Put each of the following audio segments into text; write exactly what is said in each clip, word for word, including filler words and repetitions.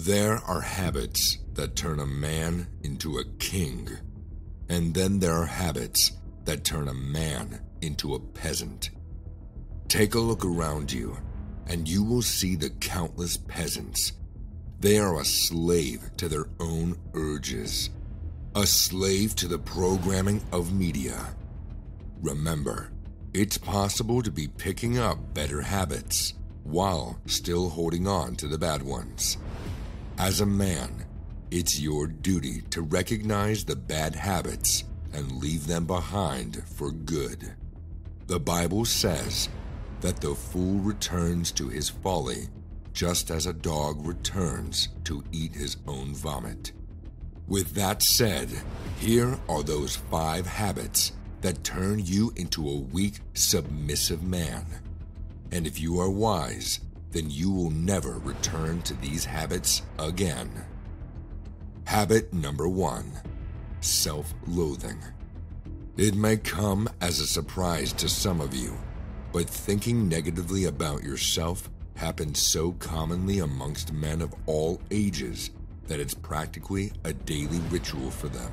There are habits that turn a man into a king, and then there are habits that turn a man into a peasant. Take a look around you, and you will see the countless peasants. They are a slave to their own urges, a slave to the programming of media. Remember, it's possible to be picking up better habits while still holding on to the bad ones. As a man, it's your duty to recognize the bad habits and leave them behind for good. The Bible says that the fool returns to his folly just as a dog returns to eat his own vomit. With that said, here are those five habits that turn you into a weak, submissive man. And if you are wise, then you will never return to these habits again. Habit number one, self-loathing. It may come as a surprise to some of you, but thinking negatively about yourself happens so commonly amongst men of all ages that it's practically a daily ritual for them.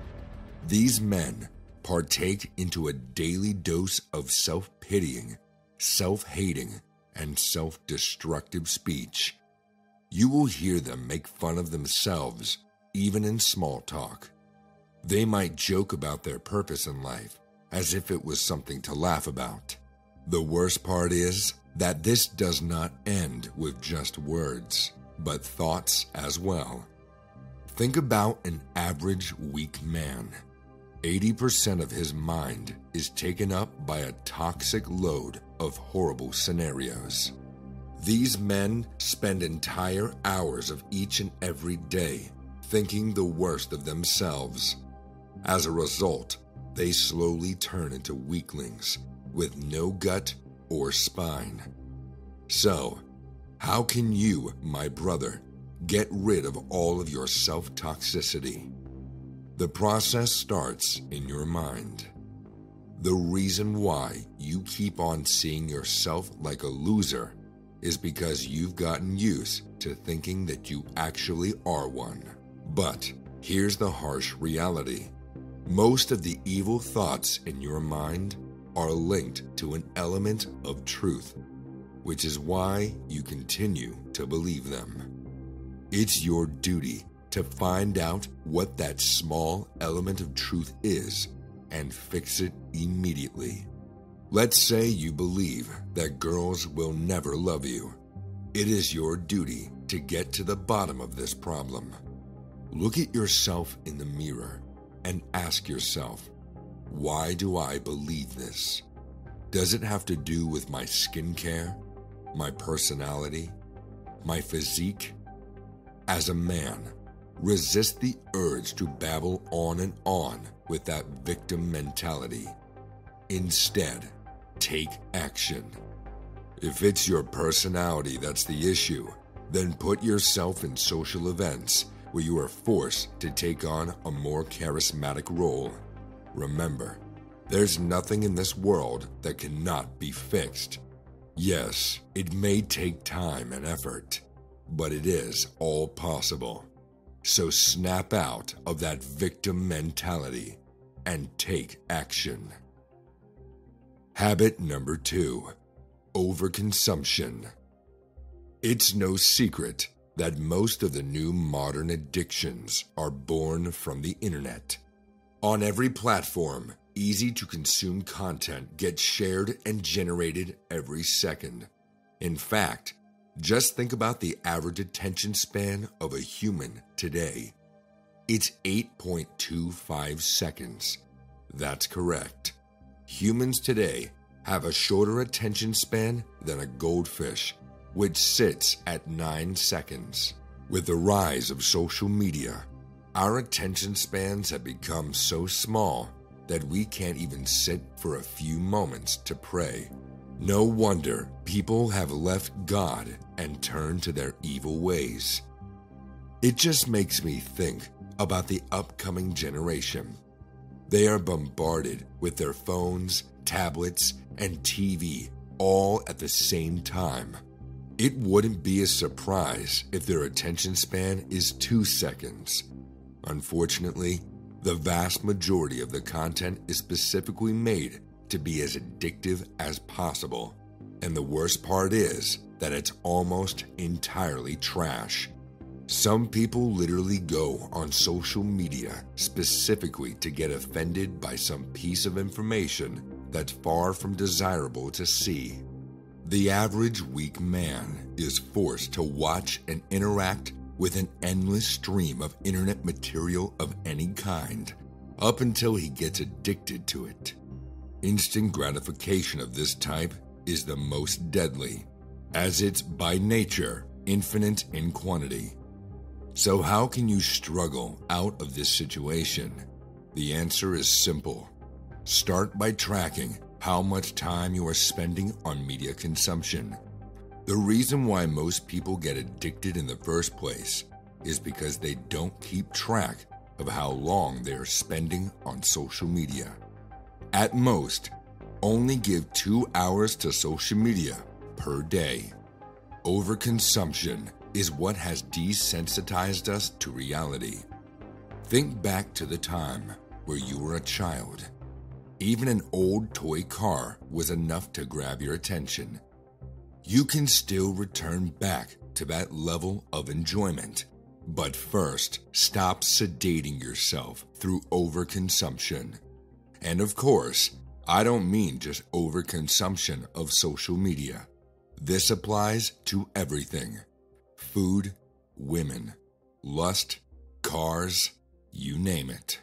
These men partake into a daily dose of self-pitying, self-hating, and self-destructive speech. You will hear them make fun of themselves, even in small talk. They might joke about their purpose in life, as if it was something to laugh about. The worst part is that this does not end with just words, but thoughts as well. Think about an average weak man. eighty percent of his mind is taken up by a toxic load of horrible scenarios. These men spend entire hours of each and every day thinking the worst of themselves. As a result, they slowly turn into weaklings with no gut or spine. So, how can you, my brother, get rid of all of your self-toxicity? The process starts in your mind. The reason why you keep on seeing yourself like a loser is because you've gotten used to thinking that you actually are one. But here's the harsh reality. Most of the evil thoughts in your mind are linked to an element of truth, which is why you continue to believe them. It's your duty to find out what that small element of truth is and fix it immediately. Let's say you believe that girls will never love you. It is your duty to get to the bottom of this problem. Look at yourself in the mirror and ask yourself, why do I believe this? Does it have to do with my skincare, my personality, my physique? As a man, resist the urge to babble on and on with that victim mentality. Instead, take action. If it's your personality that's the issue, then put yourself in social events where you are forced to take on a more charismatic role. Remember, there's nothing in this world that cannot be fixed. Yes, it may take time and effort, but it is all possible. So snap out of that victim mentality and take action. Habit number two, overconsumption. It's no secret that most of the new modern addictions are born from the internet. On every platform, easy-to-consume content gets shared and generated every second. In fact, just think about the average attention span of a human today. It's eight point two five seconds. That's correct. Humans today have a shorter attention span than a goldfish, which sits at nine seconds. With the rise of social media, our attention spans have become so small that we can't even sit for a few moments to pray. No wonder people have left God and turned to their evil ways. It just makes me think about the upcoming generation. They are bombarded with their phones, tablets, and T V all at the same time. It wouldn't be a surprise if their attention span is two seconds. Unfortunately, the vast majority of the content is specifically made to be as addictive as possible. And the worst part is that it's almost entirely trash. Some people literally go on social media specifically to get offended by some piece of information that's far from desirable to see. The average weak man is forced to watch and interact with an endless stream of internet material of any kind, up until he gets addicted to it. Instant gratification of this type is the most deadly, as it's by nature infinite in quantity. So how can you struggle out of this situation? The answer is simple. Start by tracking how much time you are spending on media consumption. The reason why most people get addicted in the first place is because they don't keep track of how long they are spending on social media. At most, only give two hours to social media per day. Overconsumption is what has desensitized us to reality. Think back to the time where you were a child. Even an old toy car was enough to grab your attention. You can still return back to that level of enjoyment, but first, stop sedating yourself through overconsumption. And of course, I don't mean just overconsumption of social media. This applies to everything. Food, women, lust, cars, you name it.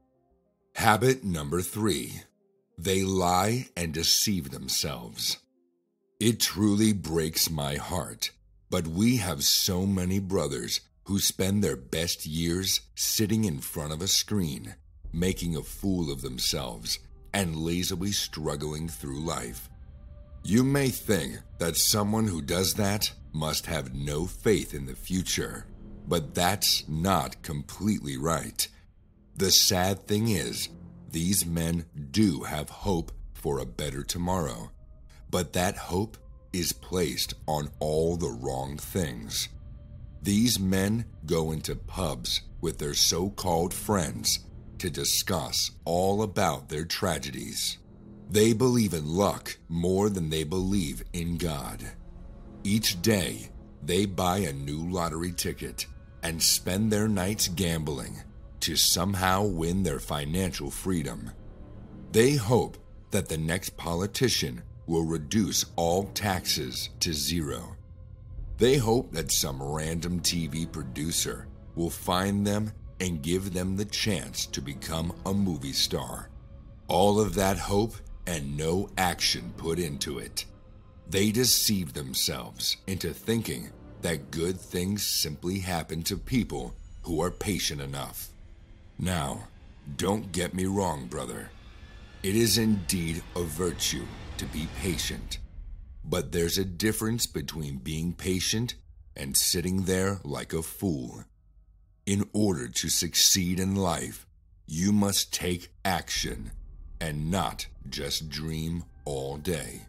Habit number three. They lie and deceive themselves. It truly breaks my heart, but we have so many brothers who spend their best years sitting in front of a screen, making a fool of themselves, and lazily struggling through life. You may think that someone who does that must have no faith in the future, but that's not completely right. The sad thing is, these men do have hope for a better tomorrow, but that hope is placed on all the wrong things. These men go into pubs with their so-called friends to discuss all about their tragedies. They believe in luck more than they believe in God. Each day, they buy a new lottery ticket and spend their nights gambling to somehow win their financial freedom. They hope that the next politician will reduce all taxes to zero. They hope that some random T V producer will find them and give them the chance to become a movie star. All of that hope and no action put into it. They deceive themselves into thinking that good things simply happen to people who are patient enough. Now, don't get me wrong, brother. It is indeed a virtue to be patient. But there's a difference between being patient and sitting there like a fool. In order to succeed in life, you must take action and not just dream all day.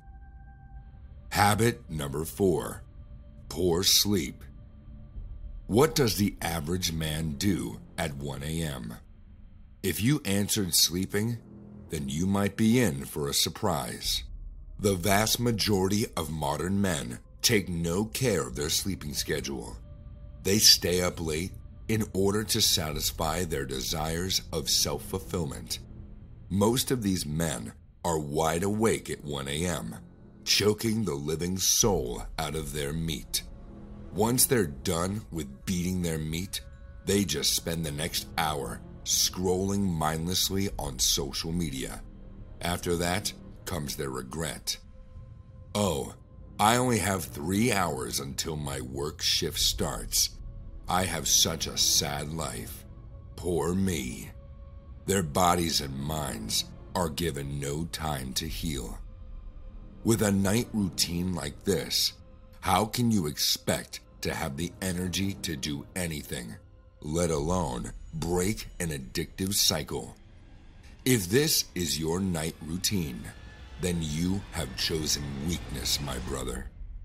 Habit number four, poor sleep. What does the average man do at one a.m.? If you answered sleeping, then you might be in for a surprise. The vast majority of modern men take no care of their sleeping schedule. They stay up late in order to satisfy their desires of self-fulfillment. Most of these men are wide awake at one a.m., choking the living soul out of their meat. Once they're done with beating their meat, they just spend the next hour scrolling mindlessly on social media. After that comes their regret. Oh, I only have three hours until my work shift starts. I have such a sad life. Poor me. Their bodies and minds are given no time to heal. With a night routine like this, how can you expect to have the energy to do anything, let alone break an addictive cycle? If this is your night routine, then you have chosen weakness, my brother.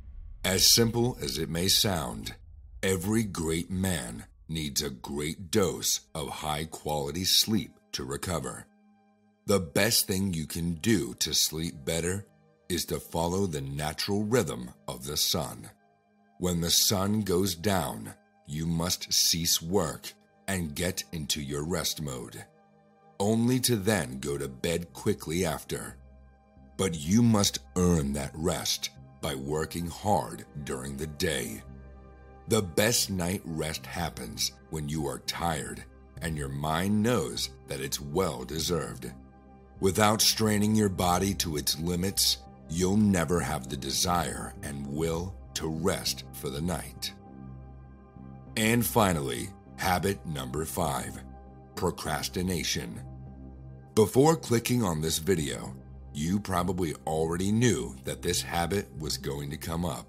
As simple as it may sound, every great man needs a great dose of high-quality sleep to recover. The best thing you can do to sleep better is to follow the natural rhythm of the sun. When the sun goes down, you must cease work and get into your rest mode, only to then go to bed quickly after. But you must earn that rest by working hard during the day. The best night rest happens when you are tired and your mind knows that it's well deserved. Without straining your body to its limits, you'll never have the desire and will to rest for the night. And finally, habit number five, procrastination. Before clicking on this video, you probably already knew that this habit was going to come up.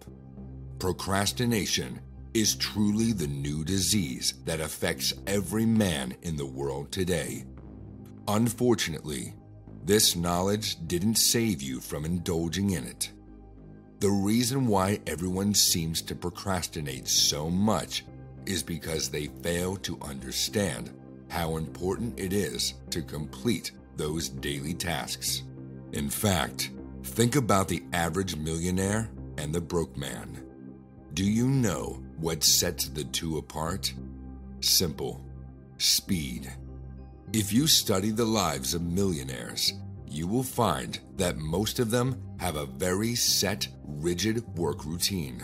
Procrastination is truly the new disease that affects every man in the world today. Unfortunately, this knowledge didn't save you from indulging in it. The reason why everyone seems to procrastinate so much is because they fail to understand how important it is to complete those daily tasks. In fact, think about the average millionaire and the broke man. Do you know what sets the two apart? Simple: speed. If you study the lives of millionaires, you will find that most of them have a very set, rigid work routine.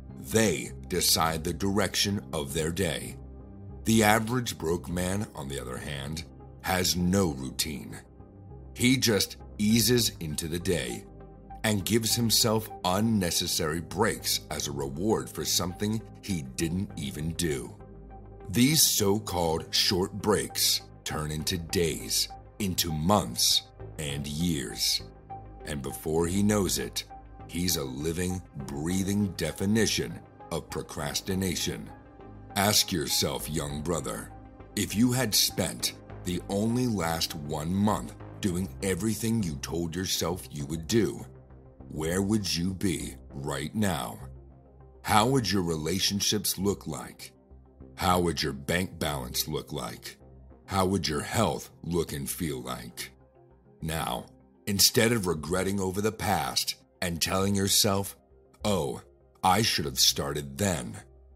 They decide the direction of their day. The average broke man, on the other hand, has no routine. He just eases into the day and gives himself unnecessary breaks as a reward for something he didn't even do. These so-called short breaks turn into days, into months, and years. And before he knows it, he's a living, breathing definition of procrastination. Ask yourself, young brother, if you had spent the only last one month doing everything you told yourself you would do, where would you be right now? How would your relationships look like? How would your bank balance look like? How would your health look and feel like? Now, instead of regretting over the past and telling yourself, oh, I should have started then,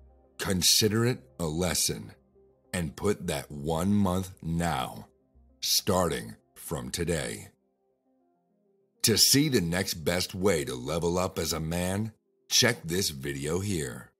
consider it a lesson and put that one month now, starting from today. To see the next best way to level up as a man, check this video here.